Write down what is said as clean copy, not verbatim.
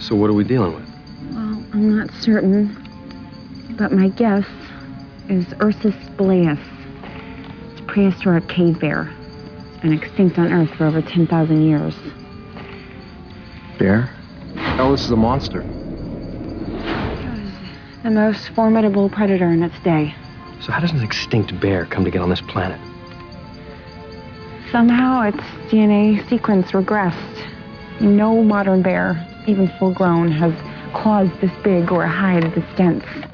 So what are we dealing with? Well, I'm not certain, but my guess is Ursus spelaeus. It's a prehistoric cave bear. It's been extinct on Earth for over 10,000 years. Bear? Hell, this is a monster. It was the most formidable predator in its day. So how does an extinct bear come to get on this planet? Somehow its DNA sequence regressed. No modern bear, even full grown, has claws this big or a hide this dense.